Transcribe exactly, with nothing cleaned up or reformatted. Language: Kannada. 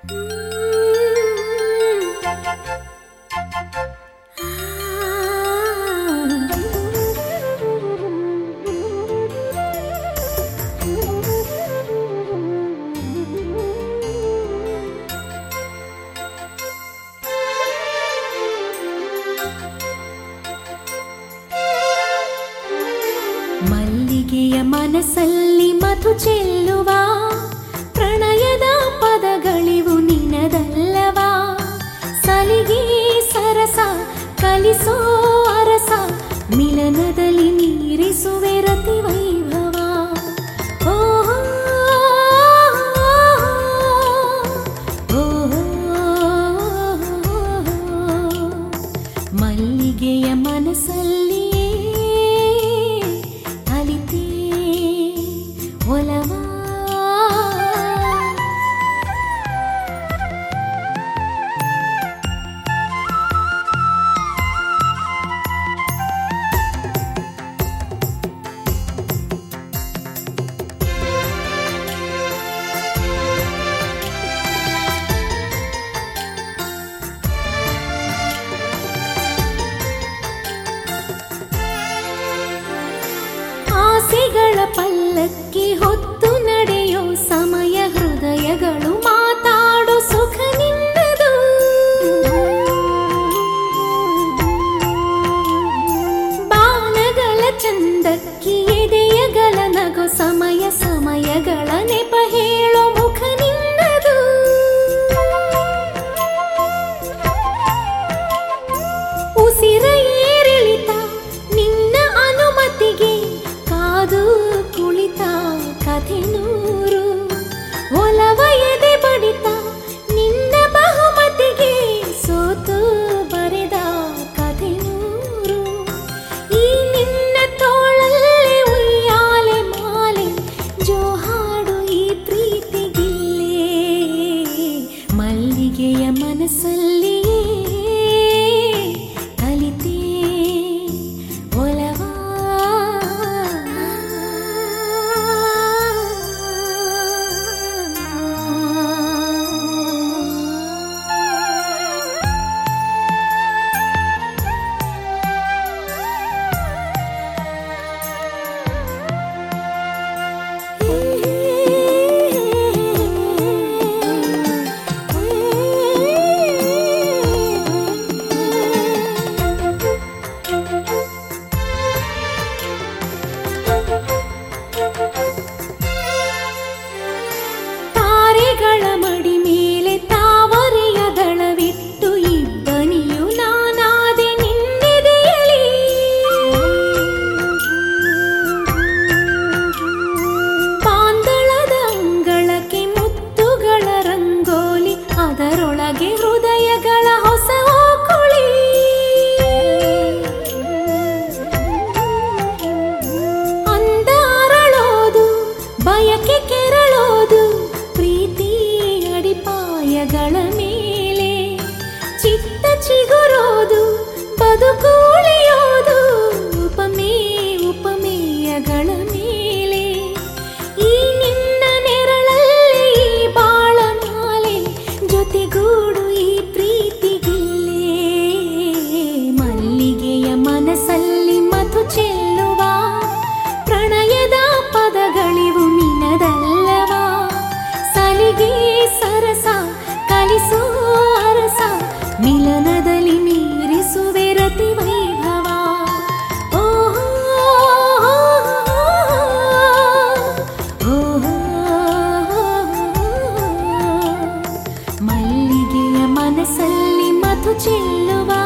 ಮಲ್ಲಿಗೆಯ ಮನಸ್ಸಲ್ಲಿ ಮಧು ಚೆಲ್ಲುವ ಪ್ರಣಯದ ಪದಗಳಿವು ನಿನದಲ್ಲವಾ? ಸಲಿಗೆ ಸರಸ ಕಲಿಸೋ ಅರಸ ಮಿಲನದಲ್ಲಿ ಮೀರಿಸುವೆ ರತಿ ವೈಭವ. ಓಹೋ ಮಲ್ಲಿಗೆಯ ಮನಸ್ಸಲ್ಲಿ ಒಲವಾ. ಆಸೆಗಳ ಪಲ್ಲಕ್ಕಿ ಹೊತ್ತು ನಡೆಯೋ ಸಮಯ ಹೃದಯಗಳು ಮಾತಾಡೋ ಸುಖ ನಿನ್ನದು. ಬಾಣಗಳ ಚಂದಕ್ಕಿ ಎದೆಯಗಳ ನಗೋ ಸಮಯ ಸಮಯಗಳ ನೆಪ ಹೇಳೋ ಮುಖ ನಿನ್ನದು. ಉಸಿರ ಏರಿಳಿತ ನಿನ್ನ ಅನುಮತಿಗೆ ಕಾದು ಕುಳಿತ ಕಥೆ ನೂರು. ಒಲವ ಎದೆ ಬಡಿತ ನಿನ್ನ ಬಹುಮತಿಗೆ ಸೋತು ಬರೆದ ಕಥೆ ನೂರು. ಈ ನಿನ್ನ ತೋಳಲ್ಲೇ ಉಯ್ಯಾಲೆ ಮಾಲೆ ಜೋಹಾಡು ಈ ಪ್ರೀತಿಗಿಲ್ಲೇ. ಮಲ್ಲಿಗೆಯ ಮನಸ್ಸಲ್ಲಿ ಕಲಿತೇ ಒಲವಾ. ತಾರೆಗಳ ಮಡಿ ಮೇಲೆ ತಾವರೆಯ ದಳವಿಟ್ಟು ಇಬ್ಬನಿಯು ನಾನಾದೆ ನಿನ್ನೆದೆಯಲಿ. ಪಾಂದಳದ ಅಂಗಳಕ್ಕೆ ಮುತ್ತುಗಳ ರಂಗೋಲಿ ಅದರೊಳಗೆ ಹೃದಯಗಳ ಹೊಸ ಓಕುಳಿ. ಅಂದ ಅರಳೋದು ಬಯಕೆ ಕೆರಳೋದು ಪ್ರೀತಿ ಅಡಿಪಾಯಗಳ ಮೇಲೆ. ಚಿತ್ತ ಚಿಗುರೋದು ಬದುಕು ಉಳಿಯೋದು ಉಪಮೇ ಉಪಮೇಯಗಳ ಮೇಲೆ. ಈ ನಿನ್ನ ನೆರಳಲ್ಲಿ ಈ ಬಾಳ ಮಾಲೆ ಜೊತೆಗೂಡು ಈ ಪ್ರೀತಿಗಿಲ್ಲೇ. ಮಲ್ಲಿಗೆಯ ಮನಸ್ಸಲ್ಲಿ ಮಧು ಚೆಲ್ಲುವ ಪ್ರಣಯದ ಪದಗಳಿವು ನಿನದಲ್ಲವಾ? ಸಲಿಗೆ ಸರಸ ಕಲಿಸೋ ಅರಸ ಮಿಲನದಲ್ಲಿ ಮೀರಿಸುವೆ ರತಿ ವೈಭವ. ಓಹೋ ಮಲ್ಲಿಗೆಯ ಮನಸ್ಸಲ್ಲಿ ಮಧು ಚೆಲ್ಲುವ